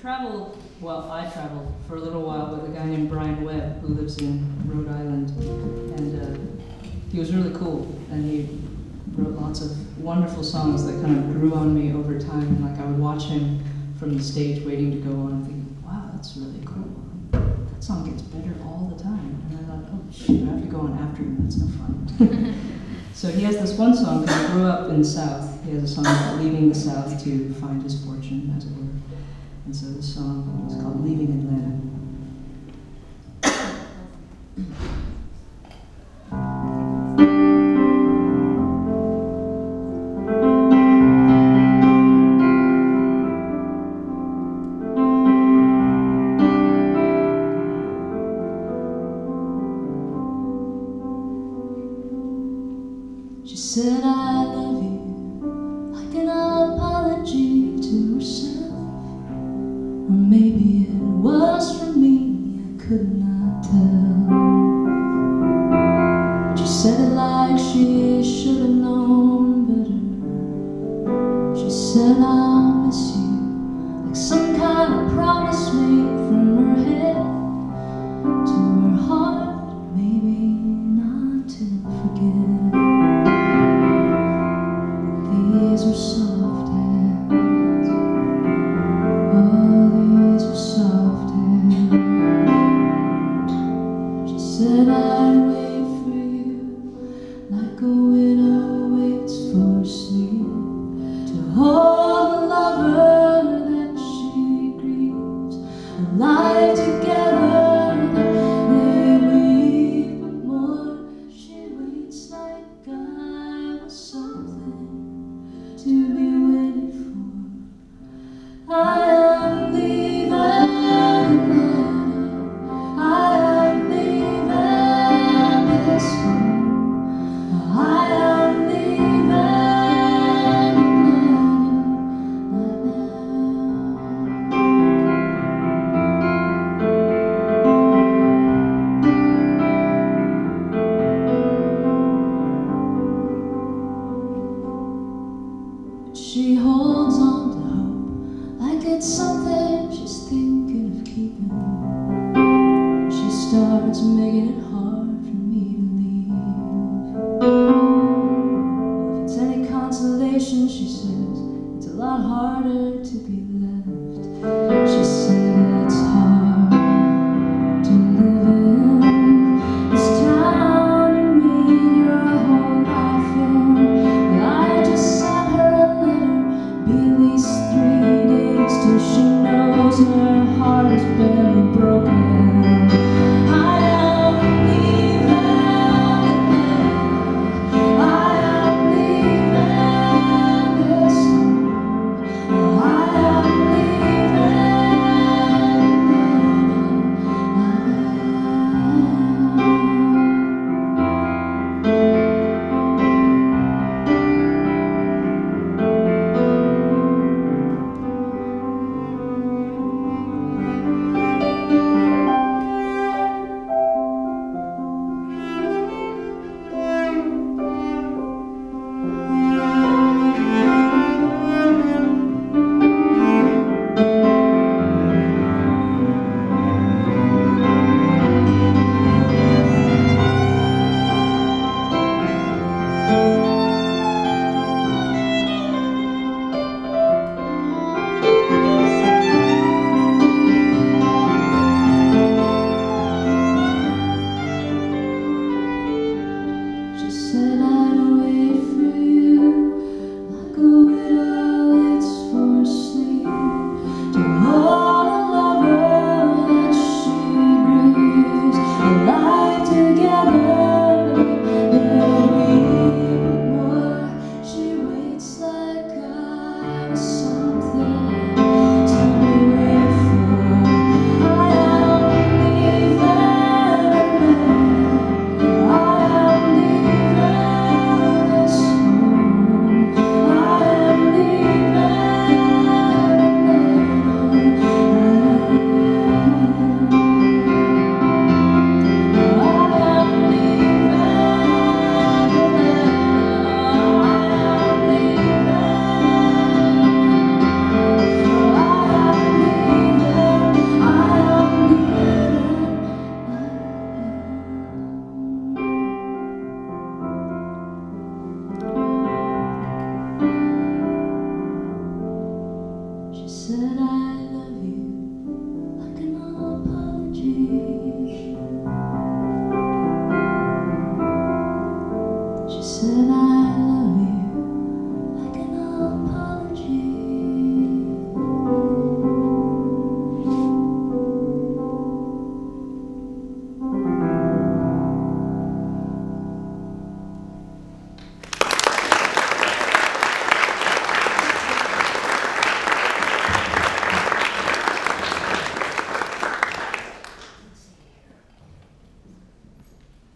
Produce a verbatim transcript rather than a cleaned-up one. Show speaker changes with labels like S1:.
S1: traveled, well, I traveled for a little while with a guy named Brian Webb who lives in Rhode Island, and uh, he was really cool, and he wrote lots of wonderful songs that kind of grew on me over time, and like I would watch him from the stage waiting to go on and thinking, wow, that's really cool. That song gets better all the time. And I thought, oh shoot, I have to go on after him, that's no fun. So he has this one song, because he grew up in the South. He has a song called Leaving the South to Find His Fortune, as it were. And so this song is called Leaving Atlanta.
S2: She said I love you like an apology to herself, or maybe it was for me, I could not tell. She said it like she should have known better. She said I'll miss you like some kind of promise made from her head to her heart, maybe not to forget. These were soft hands, oh, these were soft hands. She said I'd wait for you like a widow waits for sleep, to hold a lover that she grieves, a life together that they weave. But more, she waits like I was something to be waited for. I am leaving Atlanta, I am leaving this home, I am leaving Atlanta. She holds on to hope like it's something she's thinking of keeping. She starts making it hard for me to leave. Well, if it's any consolation, she says, it's a lot harder to be left. She said it's hard to live in this town you made your whole life in. Well, I just sent her a letter, be at least three days till she knows her heart has been broken. I am leaving Atlanta, I am leaving this home, She said, I